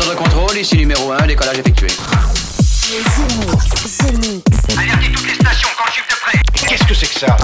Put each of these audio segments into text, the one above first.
Centre de contrôle, ici numéro 1, décollage effectué. The Mix. Alertez toutes les stations quand le chiffre de près. Qu'est-ce que c'est que ça?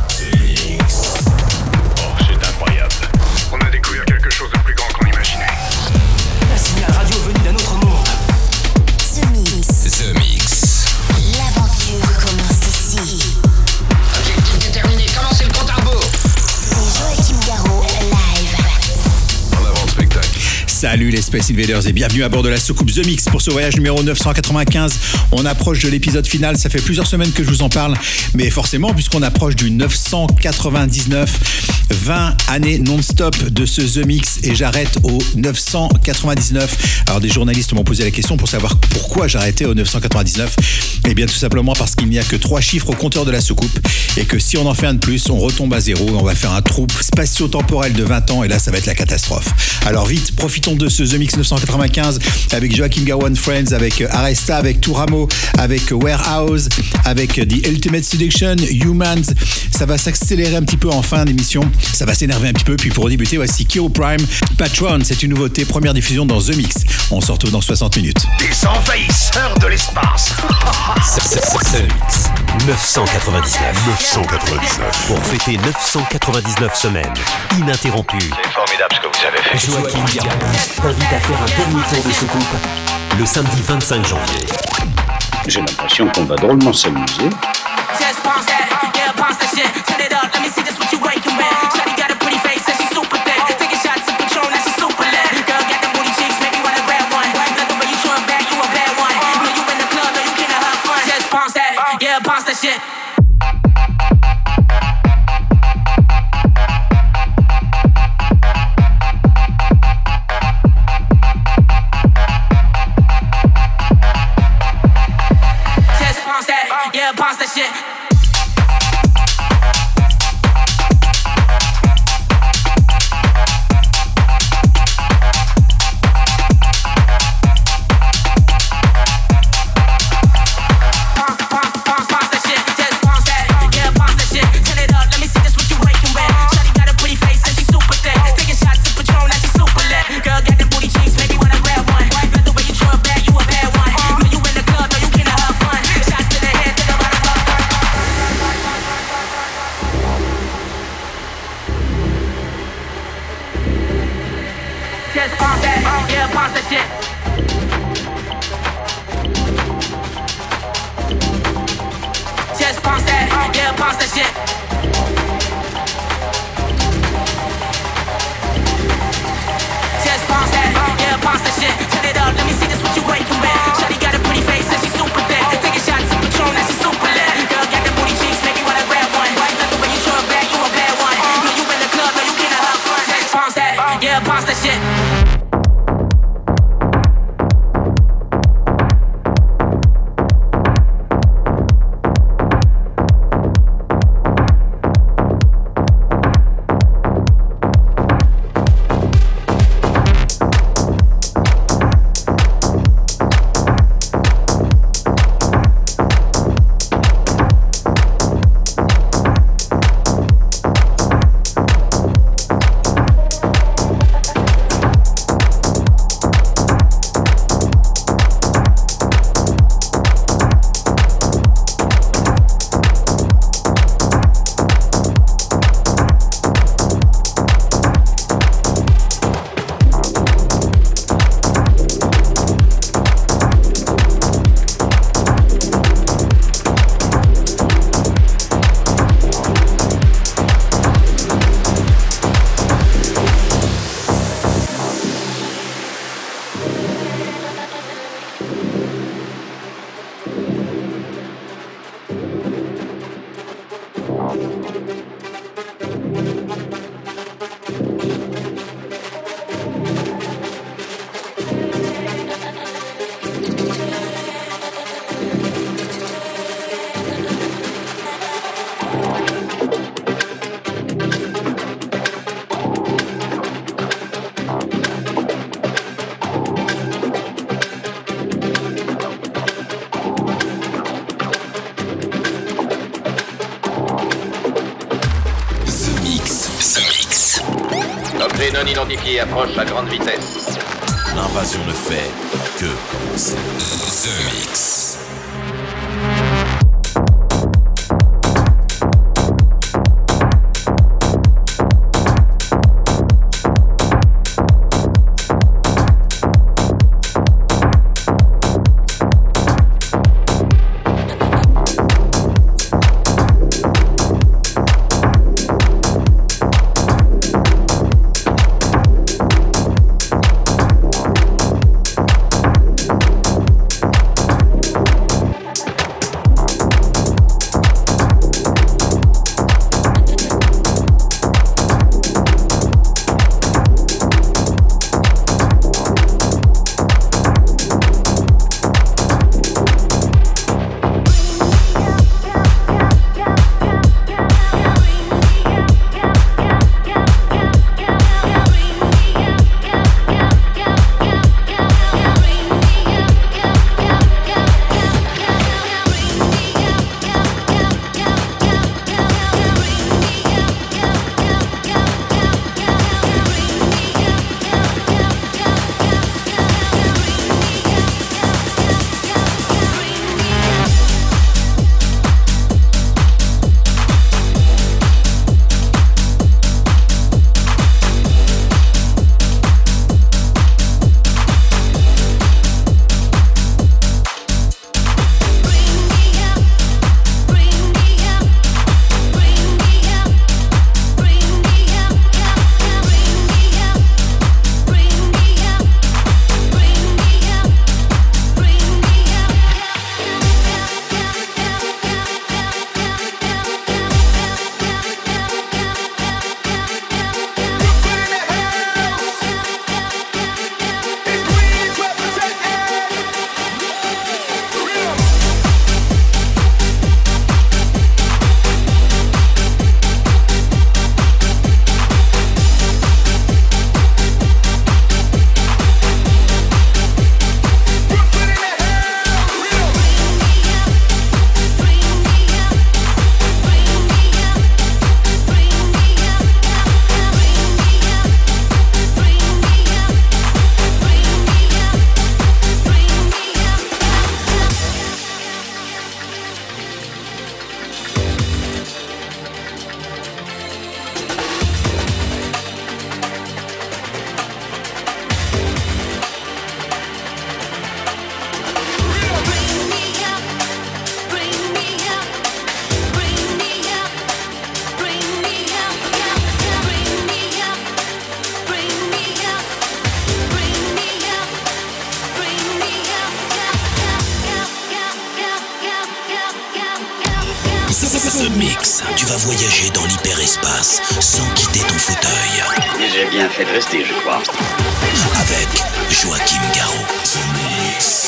Oh, c'est incroyable. On a découvert quelque chose de plus grand qu'on imaginait. Un signal radio venu d'un autre monde. The Mix. The Mix. L'aventure commence ici. Objectif déterminé, commencez le compte à rebours. C'est Joachim Garraud, live. En avant le spectacle. Salut les Space Invaders et bienvenue à bord de la soucoupe The Mix pour ce voyage numéro 995. On approche de l'épisode final, ça fait plusieurs semaines que je vous en parle, mais forcément puisqu'on approche du 999, 20 années non-stop de ce The Mix et j'arrête au 999. Alors des journalistes m'ont posé la question pour savoir pourquoi j'arrêtais au 999. Eh bien tout simplement parce qu'il n'y a que 3 chiffres au compteur de la soucoupe et que si on en fait un de plus, on retombe à zéro et on va faire un trou spatio-temporel de 20 ans et là ça va être la catastrophe. Alors vite, profitons de ce The Mix 995 avec Joachim Garraud and Friends, avec Aresta, avec Touramo, avec Warehouse, avec The Ultimate Seduction, Humans. Ça va s'accélérer un petit peu en fin d'émission, ça va s'énerver un petit peu, puis pour débuter, voici Kiro Prime, Patron, c'est une nouveauté, première diffusion dans The Mix. On se retrouve dans 60 minutes. Des envahisseurs de l'espace. The Mix 999 pour fêter 999 semaines ininterrompues. C'est formidable ce que vous avez fait. Joachim Garraud t'invite à faire un dernier tour de soucoupe le samedi 25 janvier. J'ai l'impression qu'on va drôlement s'amuser. Just bounce that, yeah, bounce that shit. Turn it up, let me see just what you waking with. Shawty got a pretty face and she's super thick. Taking shots of Patron and she's super lit. Girl got them booty cheeks, make me wanna grab one. Love the way you showing back, you a bad one. Know you in the club, know you can't have fun. Just bounce that, yeah, bounce that shit. Yeah, bounce that shit. Objet non identifié approche à grande vitesse. L'invasion ne fait que commencer. The Mix. The Mix, tu vas voyager dans l'hyperespace sans quitter ton fauteuil. Et j'ai bien fait de rester, je crois. Avec Joachim Garraud. The Mix.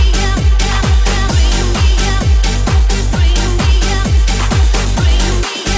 Bring me up.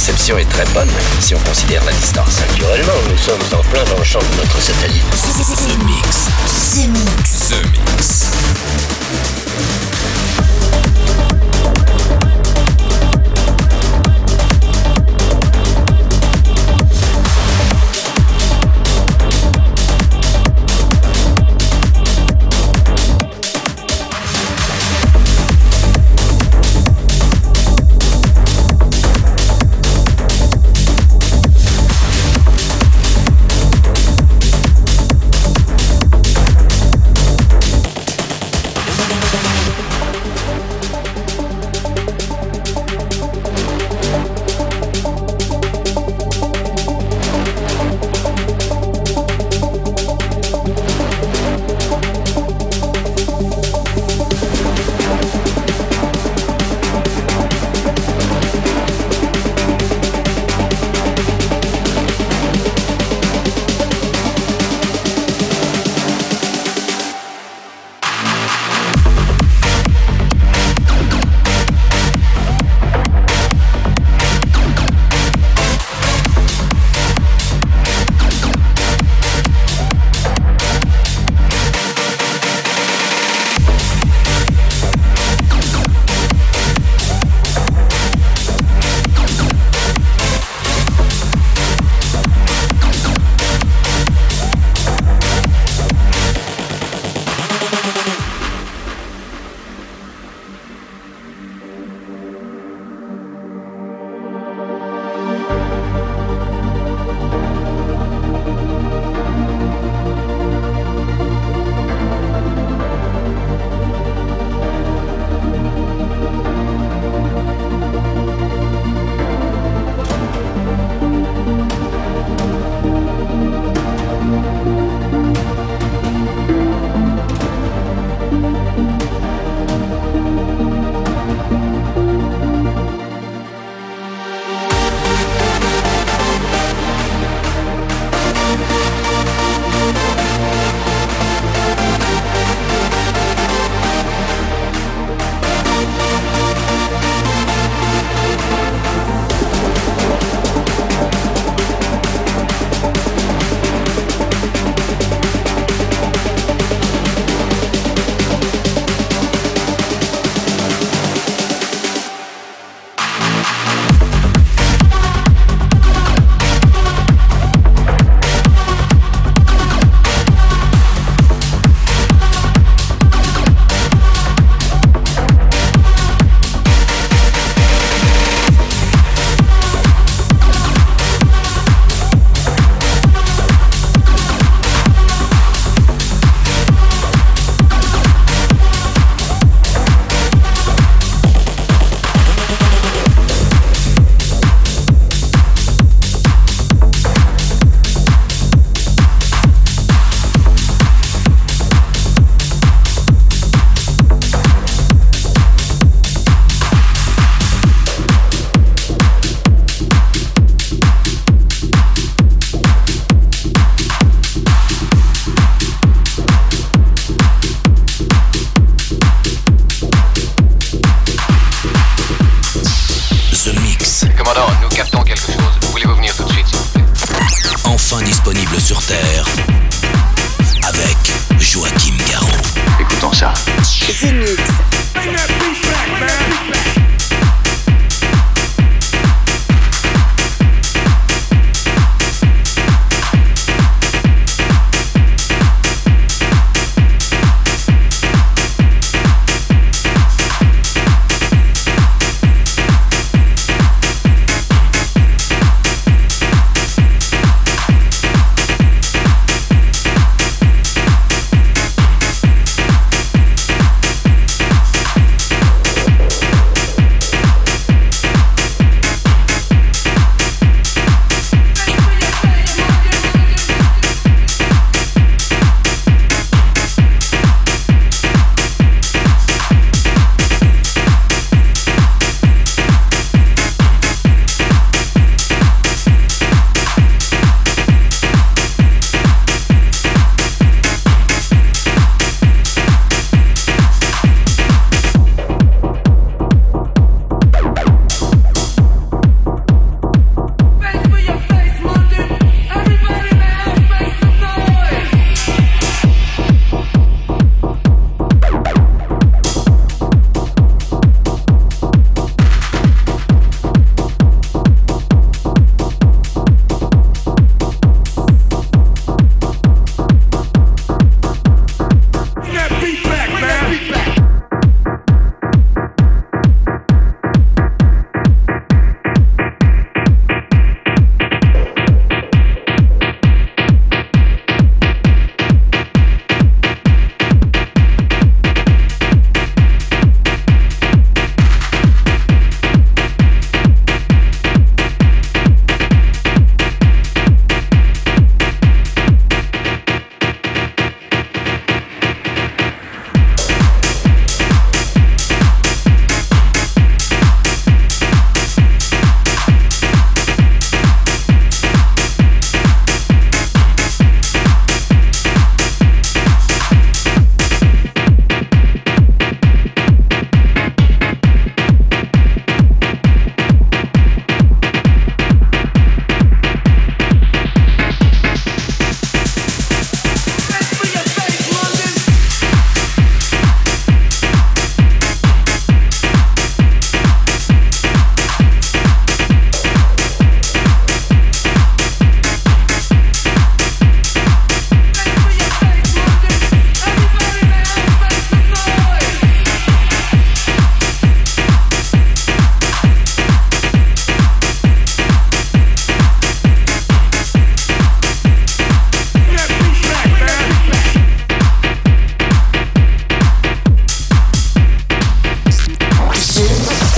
réception est très bonne, si on considère la distance. Naturellement, nous sommes en plein dans le champ de notre satellite. The Mix. The Mix.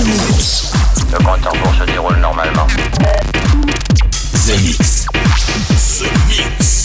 Mix. Le compte en retour se déroule normalement. The Mix. The Mix.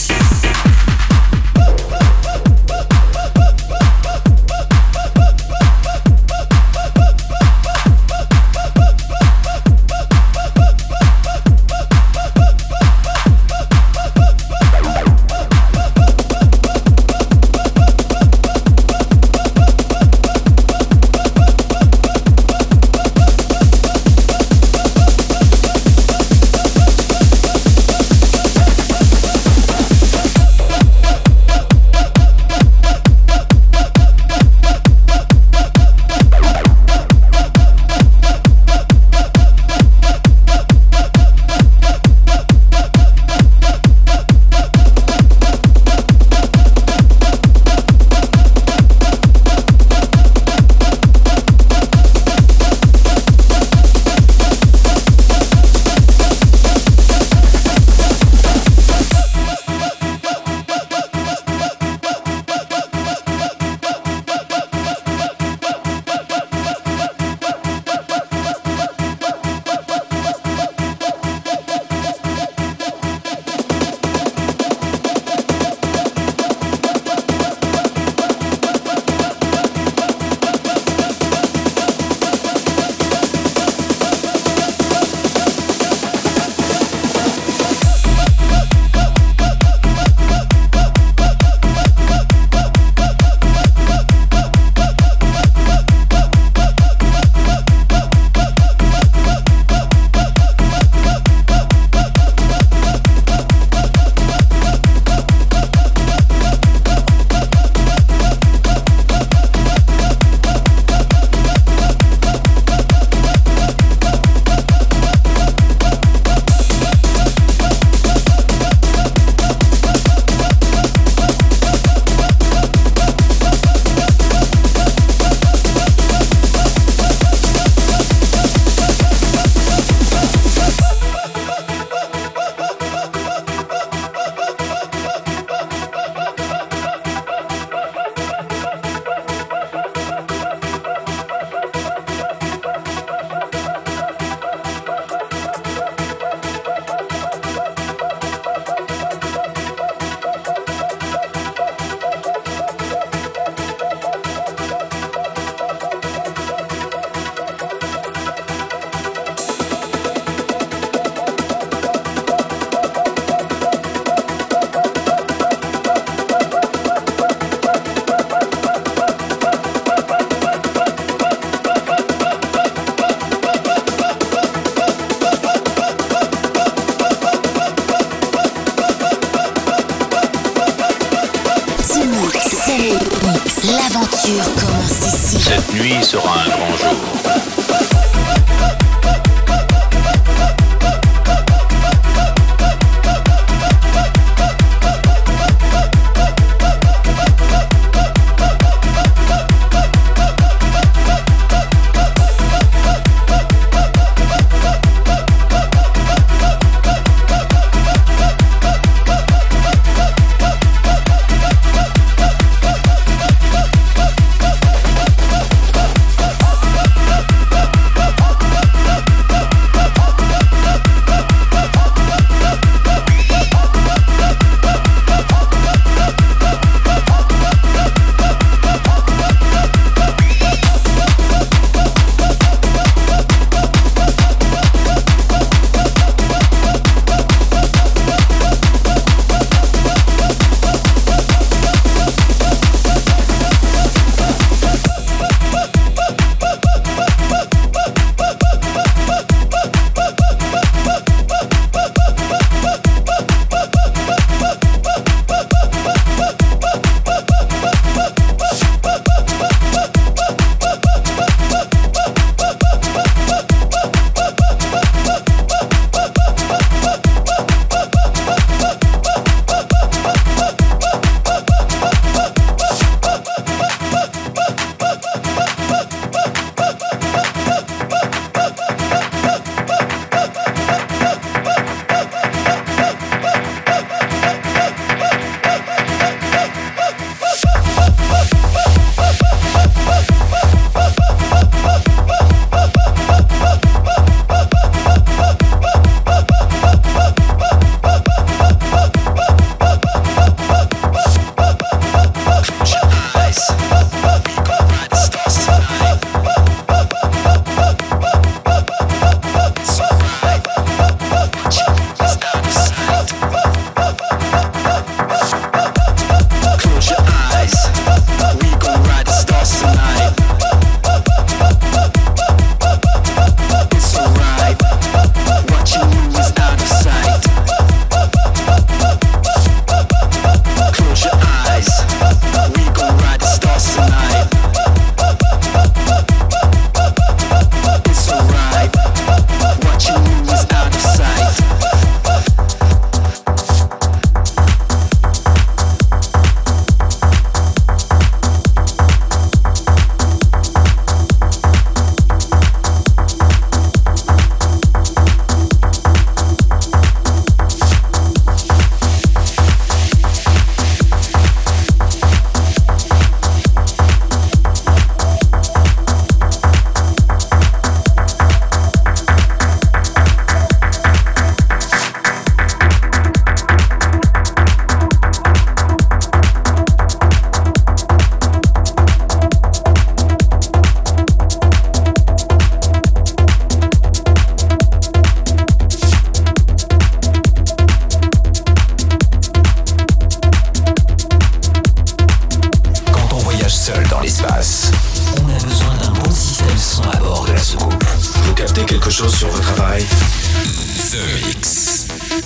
L'aventure commence ici. Cette nuit sera un grand jour. capté quelque chose sur votre appareil? The Mix.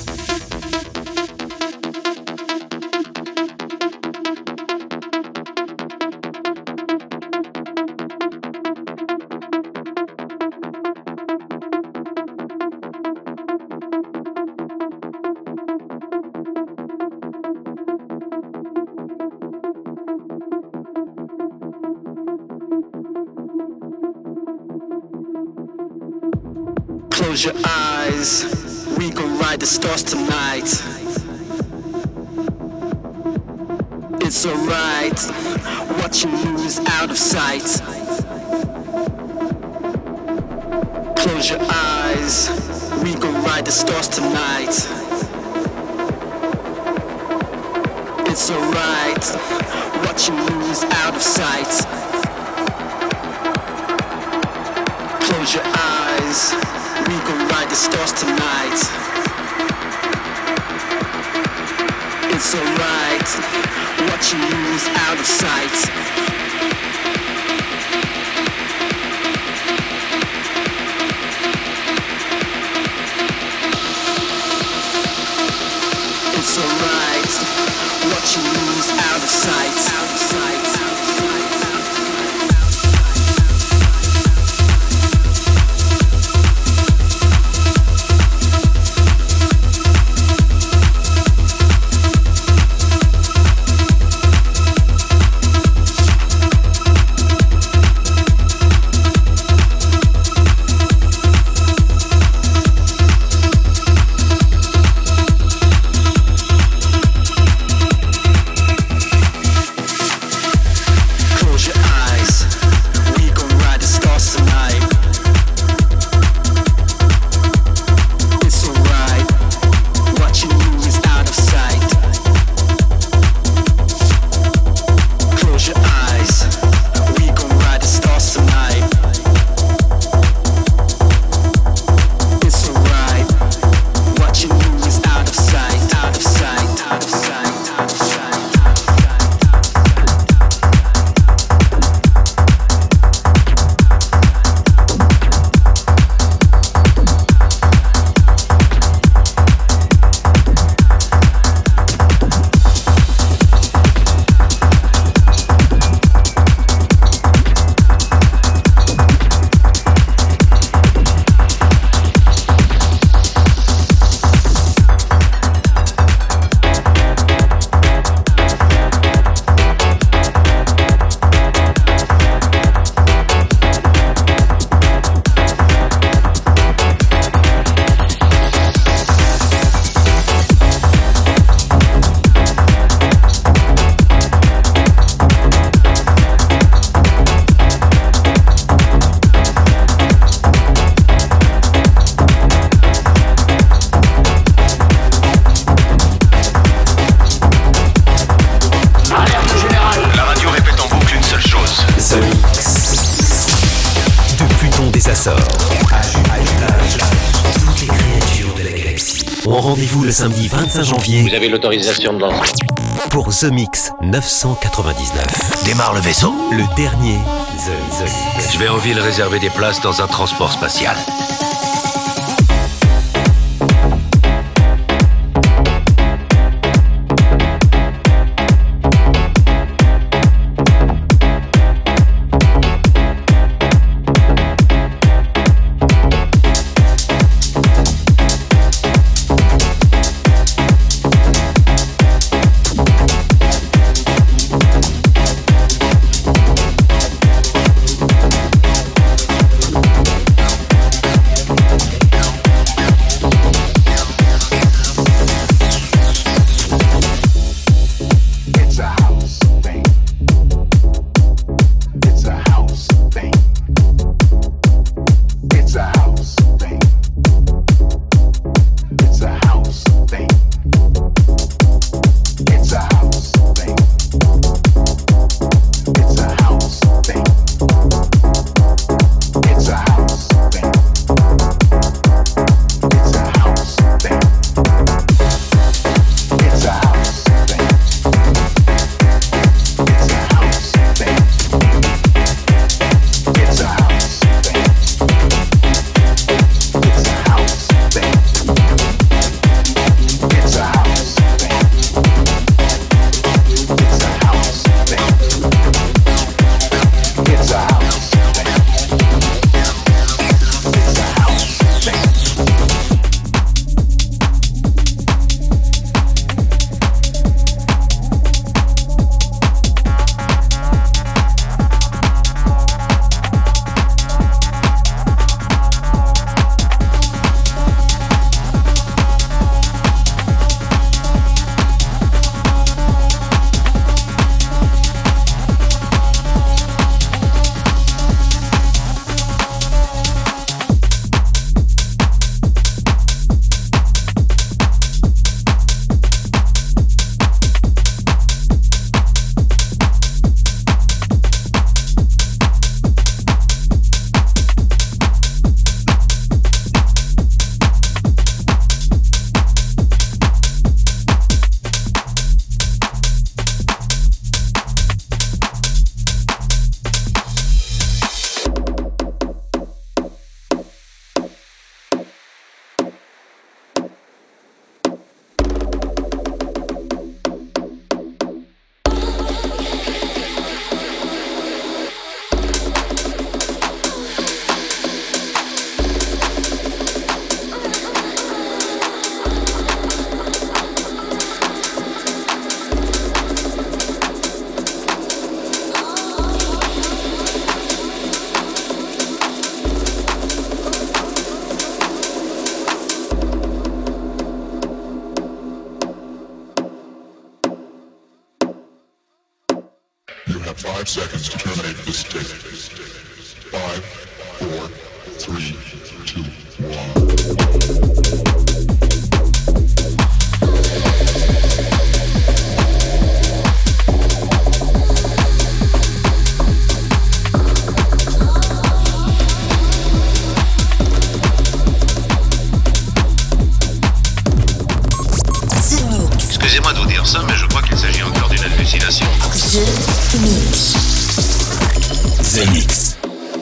Close your eyes, we gon' ride the stars tonight. It's alright, watching you is out of sight. Close your eyes, we gon' ride the stars tonight. It's alright, watching you is out of sight. Close your eyes, we gon' ride the stars tonight. It's alright, watching you is out of sight. It's alright, watching you is out of sight. Out of sight. Rendez-vous le samedi 25 janvier. Vous avez l'autorisation de lancer. Pour The Mix 999. Démarre le vaisseau. Le dernier The Mix. Je vais en ville réserver des places dans un transport spatial. 5 seconds to terminate this tape. 5, 4, 3, 2, 1. Excusez-moi de vous dire ça, mais je crois qu'il s'agit encore d'une hallucination. The Mix. The Mix.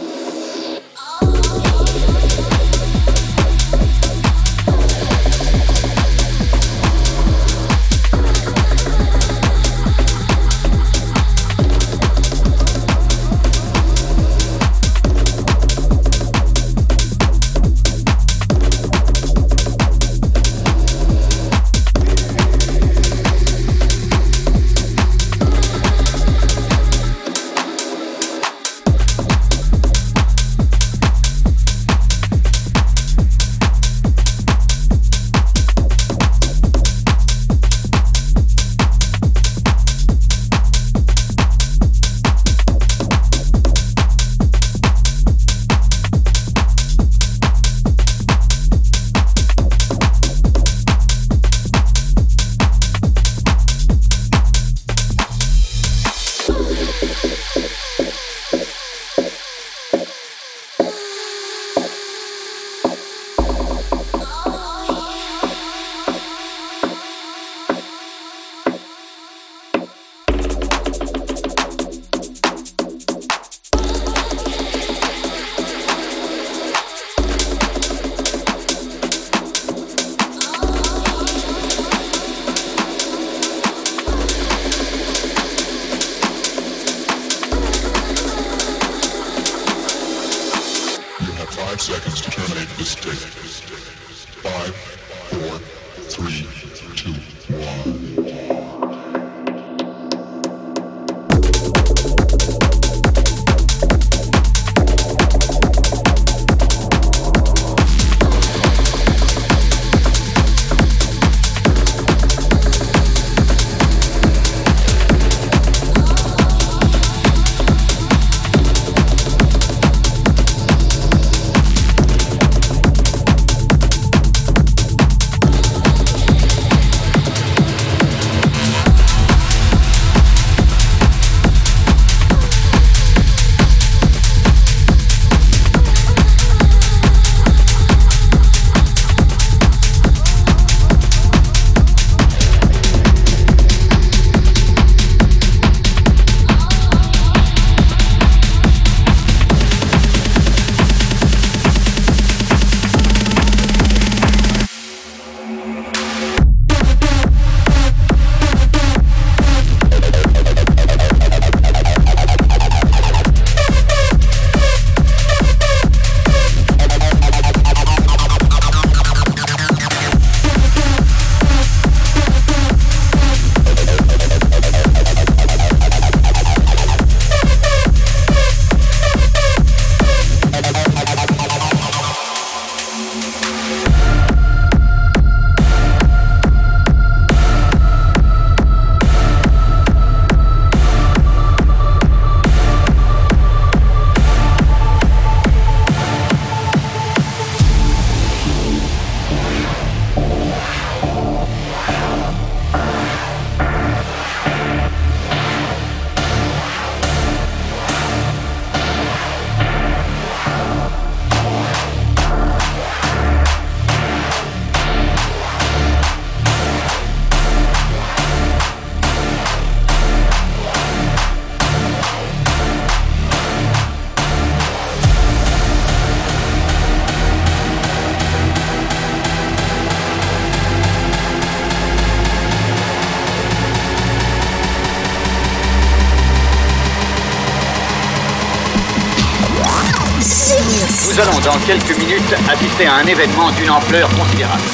Nous allons dans quelques minutes assister à un événement d'une ampleur considérable.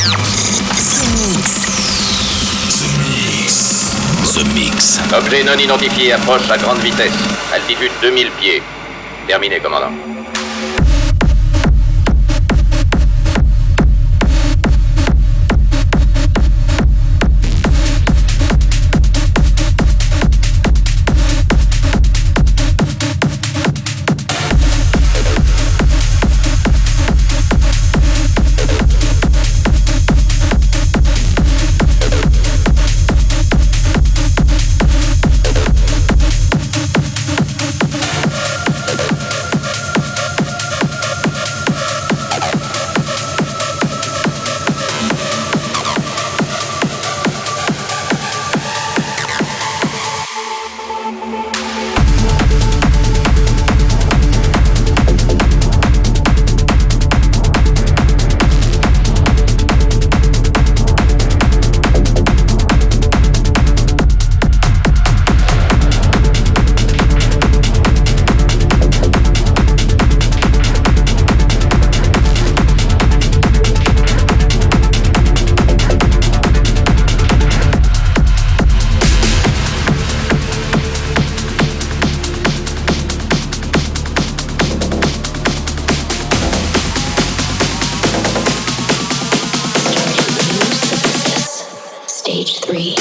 The Mix. Objet non identifié approche à grande vitesse. Altitude 2000 pieds. Terminé, commandant. 3.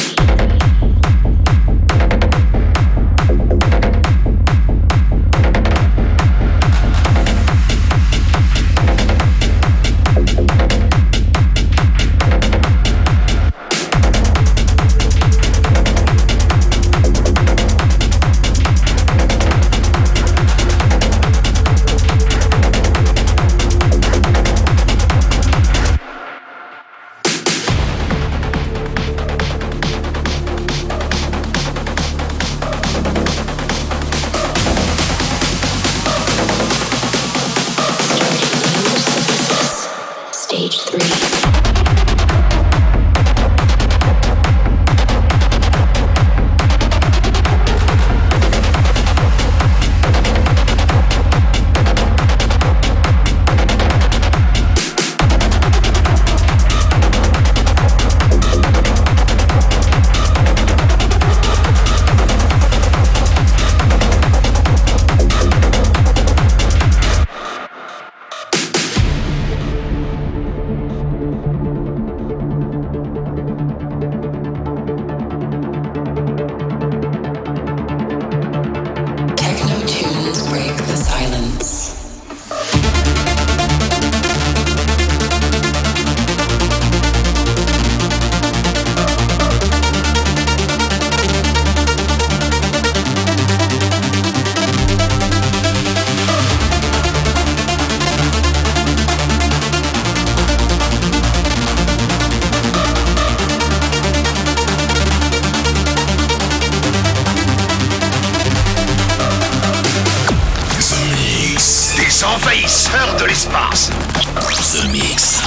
envahisseurs de l'espace. The Mix.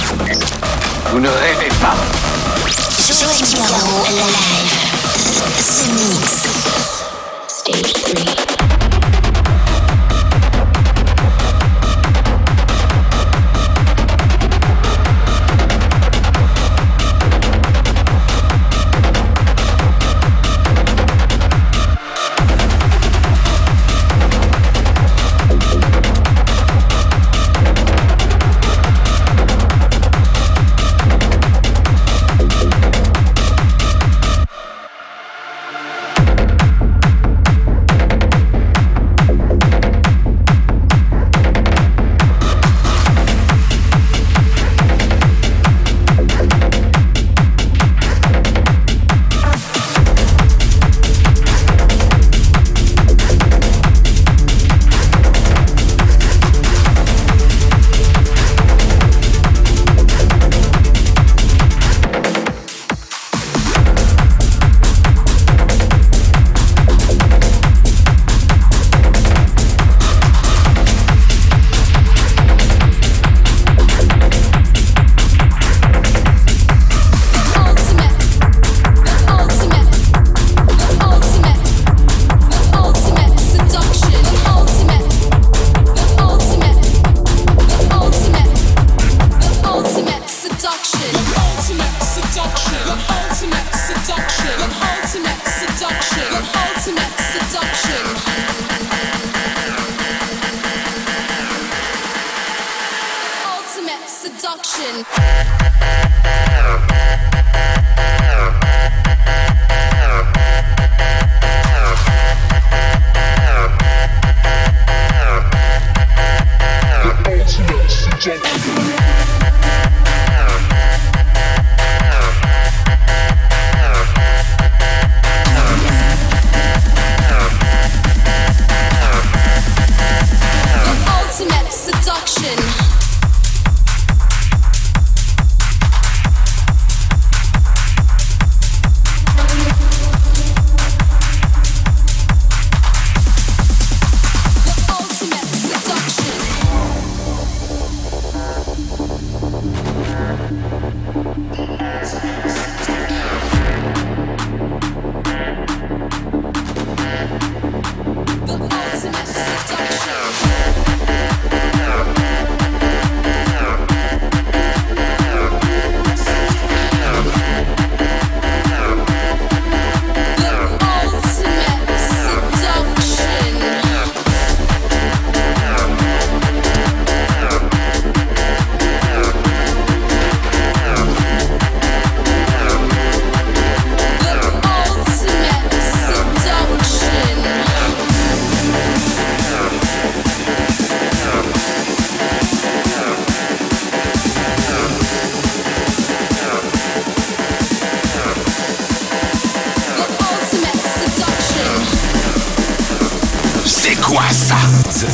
Vous ne rêvez pas. Joachim Garraud live. The Mix. Stage 3.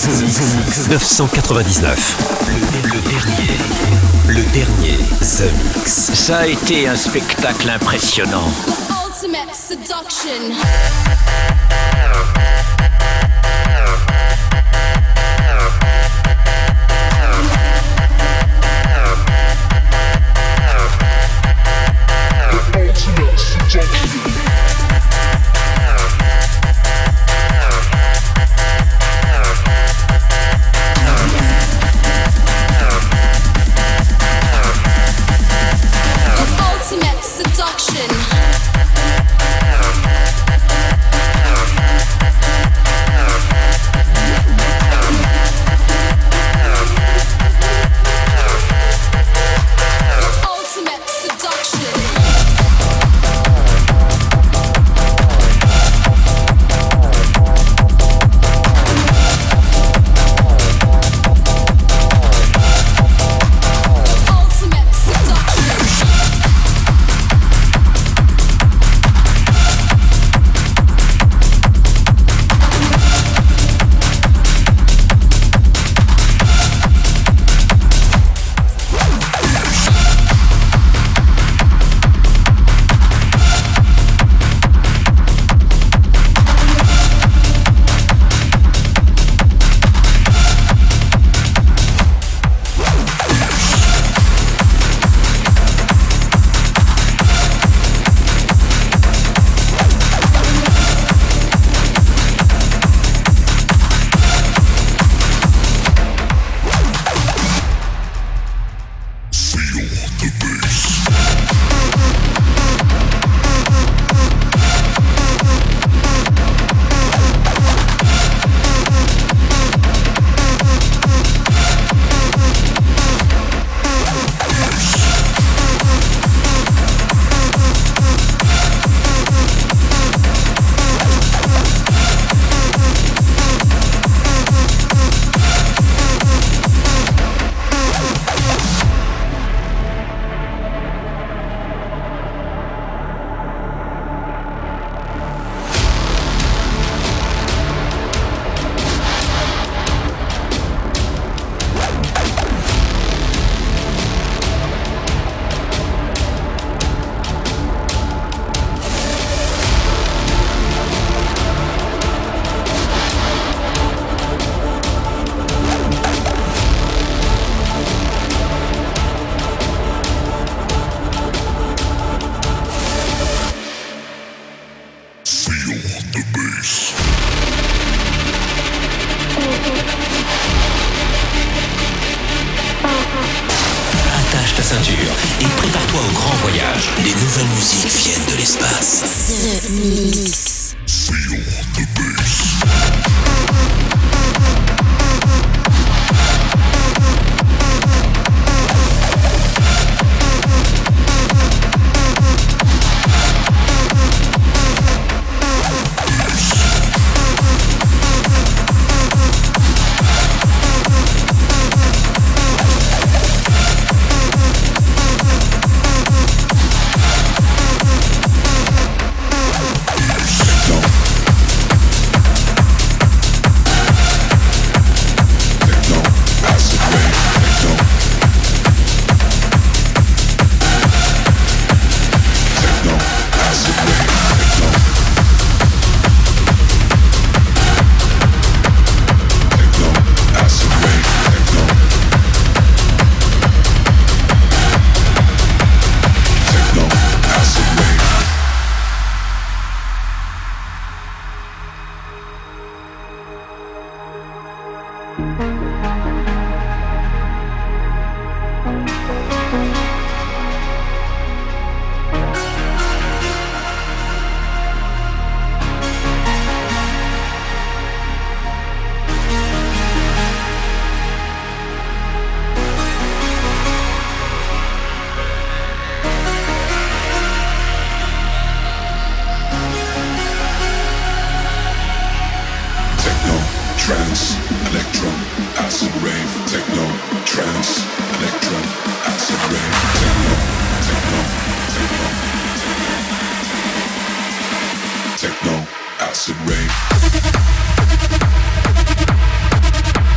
Mix 999. Le dernier The Mix. Ça a été un spectacle impressionnant. Ultimate seduction. Attache ta ceinture et prépare-toi au grand voyage. Les nouvelles musiques viennent de l'espace. The Mix. Feel the bass. Trance, electro, acid rave, techno, trance, electro, acid rave, techno, techno, techno, techno, acid rave.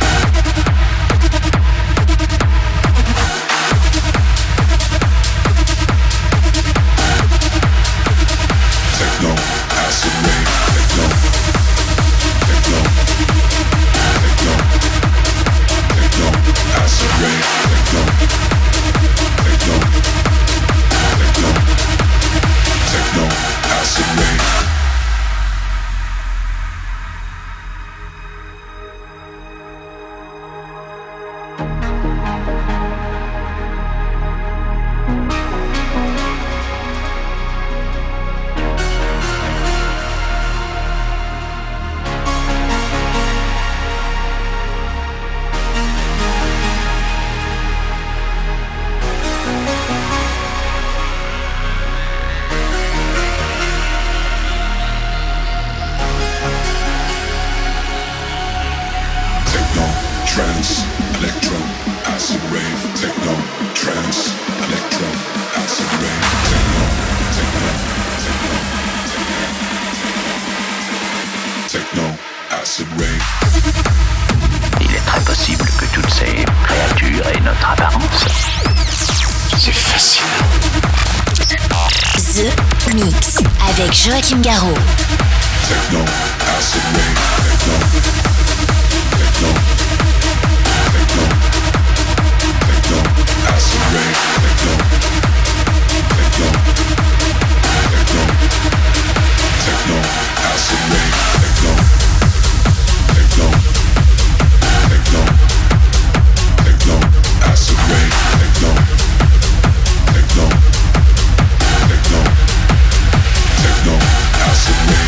avec Joachim Garraud. Techno, acid rain, techno, techno, techno, techno, acid rain, techno, techno, techno, techno, acid rain, techno, techno, techno, techno, acid rain, techno, techno, techno, techno, acid rain.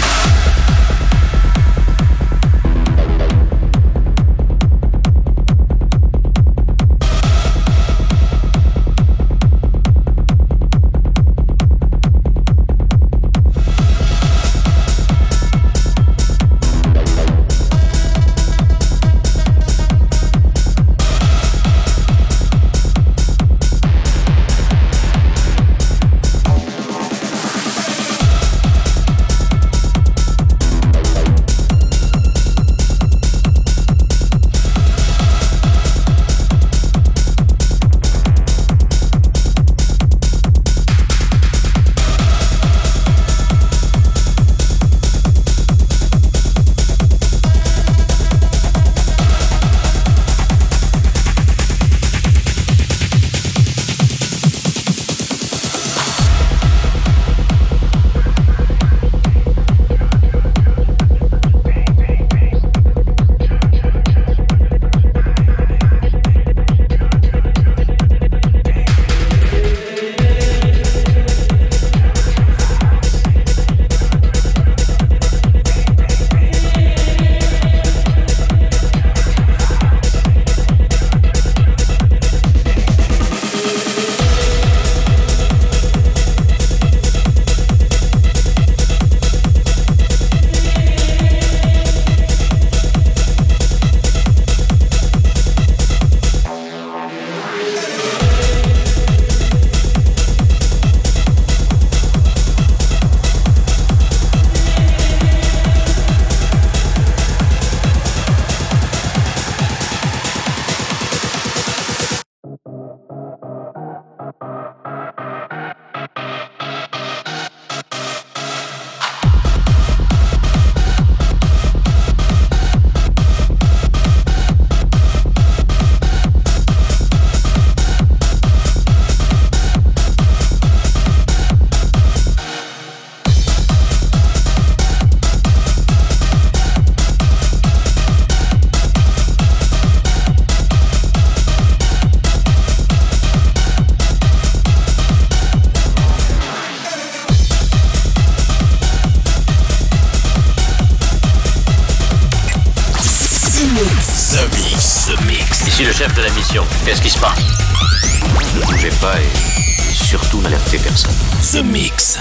Ici le chef de la mission. Qu'est-ce qui se passe? Ne bougez pas et surtout n'alertez personne. The Mix.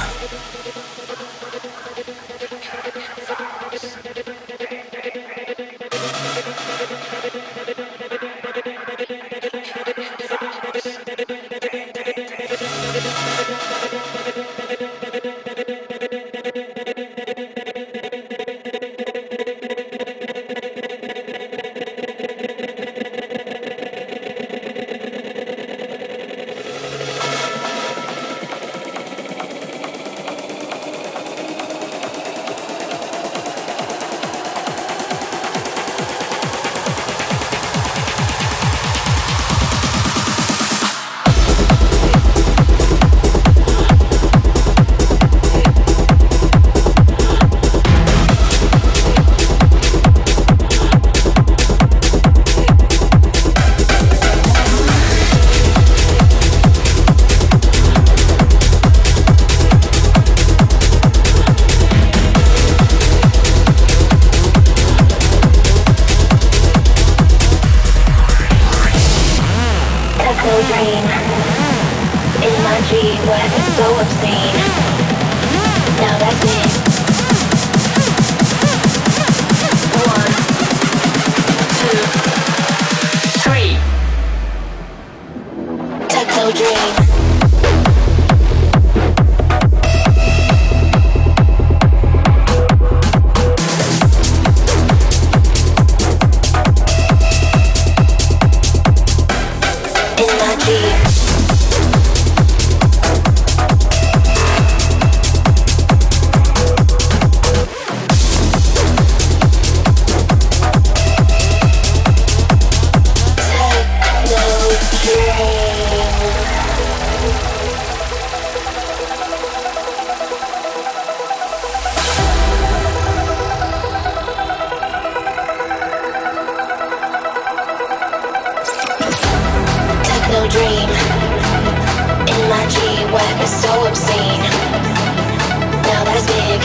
wet is so obscene. Now that it's being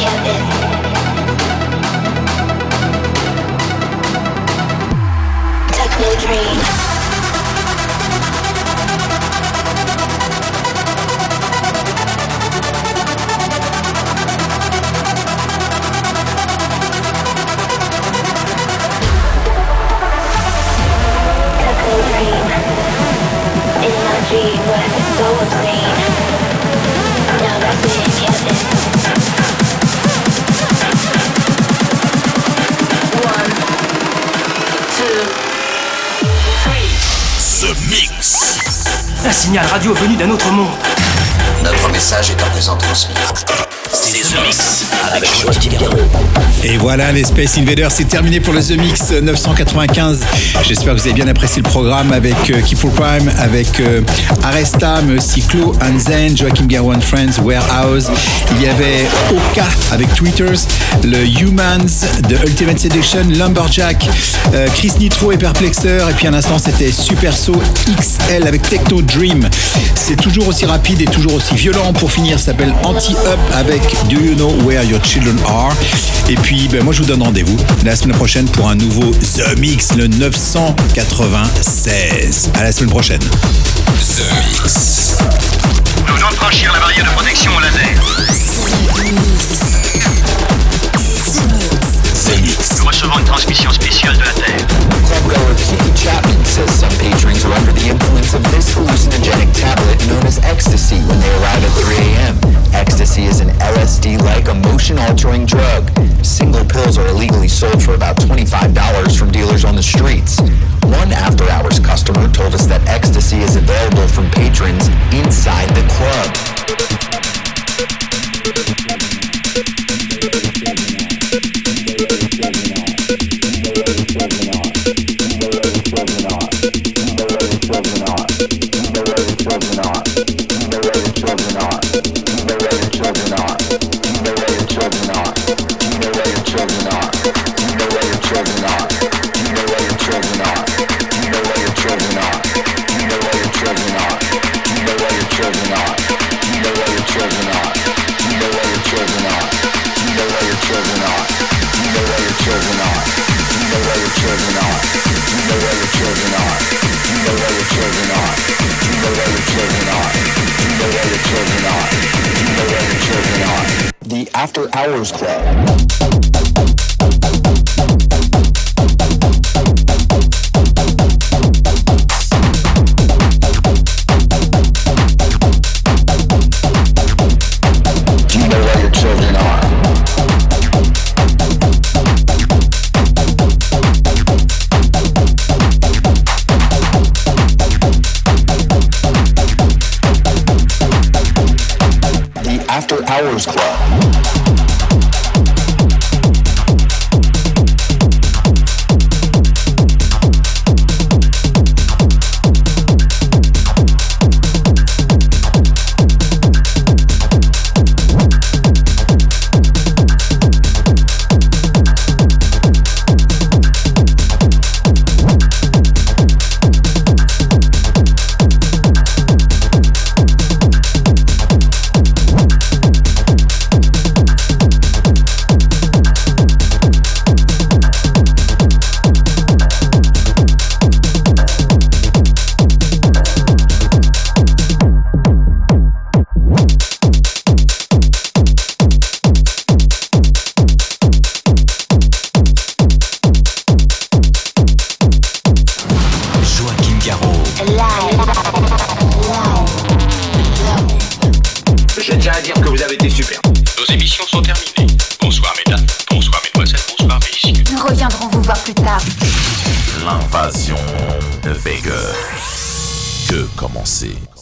kept in techno dream. Un signal radio venu d'un autre monde. Notre message est à présent transmis. C'est The Mix avec Joachim Garraud. Et voilà, les Space Invaders, c'est terminé pour le The Mix 995. J'espère que vous avez bien apprécié le programme avec Keep for Prime, avec Aresta, mais aussi Klo, Anzen, Joachim Garraud and Friends, Warehouse. Il y avait Oka avec Tweeters, le Humans de Ultimate Seduction, Lumberjack, Chris Nitro et Perplexer. Et puis à l'instant, c'était Superso XL avec Techno Dream. C'est toujours aussi rapide et toujours aussi violent. Pour finir, ça s'appelle Anti-Up avec Do You Know Where Your Children Are. Et puis, moi, je vous donne rendez-vous la semaine prochaine pour un nouveau The Mix, le 996. À la semaine prochaine. The Mix. Nous venons de franchir la barrière de protection au laser. Nous recevons une transmission spéciale de la Terre. Clubgoer Keith Chapman says some patrons are under the influence of this hallucinogenic tablet known as ecstasy when they arrive at 3 a.m. Ecstasy is an LSD-like emotion-altering drug. Single pills are illegally sold for about $25 from dealers on the streets. One after-hours customer told us that ecstasy is available from patrons inside the club. The After Hours Club. After Hours Club. Je tiens à dire que vous avez été super. Nos émissions sont terminées. Bonsoir mesdames, bonsoir mesdemoiselles, bonsoir messieurs. Nous reviendrons vous voir plus tard. L'invasion de Vega. Que commencer?